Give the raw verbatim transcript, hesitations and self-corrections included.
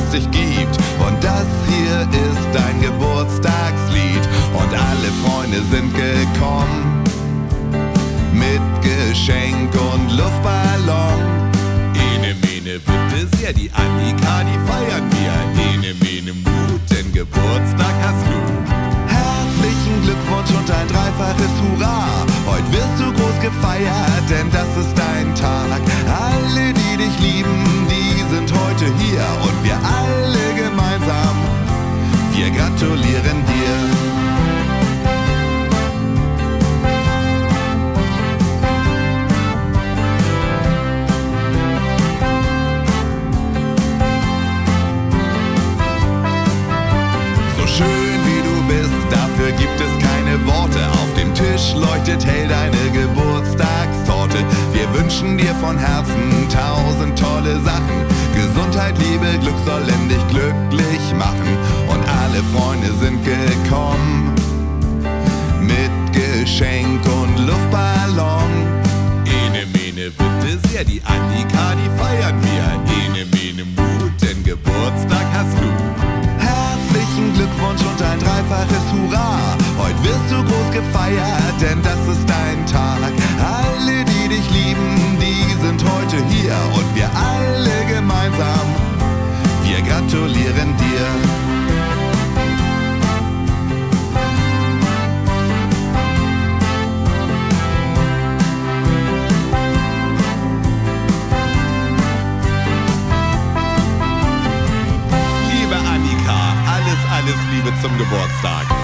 es dich gibt. Und das hier ist dein Geburtstagslied. Und alle Freunde sind gekommen mit Geschenk und Luftballon. Ene, mene, bitte sehr, die Annika, die feiern wir. Ene, mene, Mut, denn Geburtstag hast du. Herzlichen Glückwunsch und ein dreifaches Hurra. Heute wirst du groß gefeiert, denn das ist dein Tag. Alle, die dich lieben, die sind heute hier. Und wir alle gemeinsam, wir gratulieren dir. Schön wie du bist, dafür gibt es keine Worte. Auf dem Tisch leuchtet hell deine Geburtstagstorte. Wir wünschen dir von Herzen tausend tolle Sachen. Gesundheit, Liebe, Glück sollen dich glücklich machen. Und alle Freunde sind gekommen mit Geschenk und Luftballon. Ene, mene, bitte sehr, die Annika, die feiern wir. Ene, mene, Mut, denn Geburtstag hast du. Herzlichen Glückwunsch und ein dreifaches Hurra. Heute wirst du groß gefeiert, denn das ist dein Tag. Alle, die dich lieben, die sind heute hier. Und wir alle gemeinsam, wir gratulieren dir. Alles Liebe zum Geburtstag.